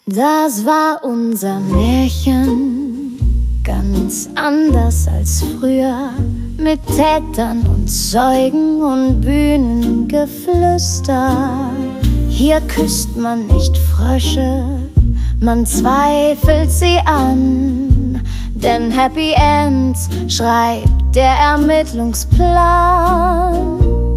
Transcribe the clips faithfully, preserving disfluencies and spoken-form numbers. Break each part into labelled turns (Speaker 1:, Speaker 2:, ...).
Speaker 1: Das war unser Märchen, ganz anders als früher, mit Tätern und Zeugen und Bühnengeflüster. Hier küsst man nicht Frösche, man zweifelt sie an, denn Happy Ends schreibt der Ermittlungsplan.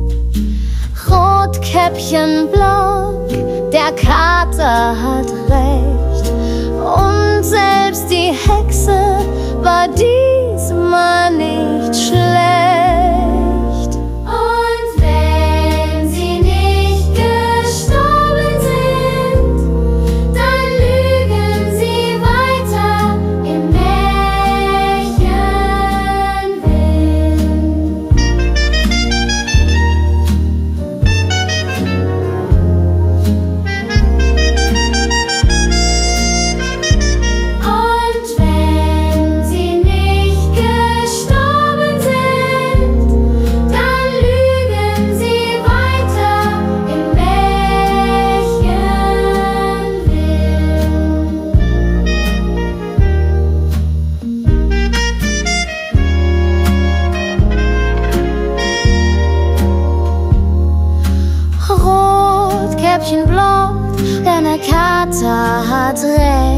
Speaker 1: Rotkäppchen Block, der Kater hat recht, und selbst die Hexe war diesmal nicht schlecht. Und wenn sie nicht gestorben sind, dann lügen sie weiter im Märchenwind. Und wenn sie nicht gestorben sind, dann lügen sie weiter im Märchenwind. Rotkäppchen blockt, denn der Kater hat recht.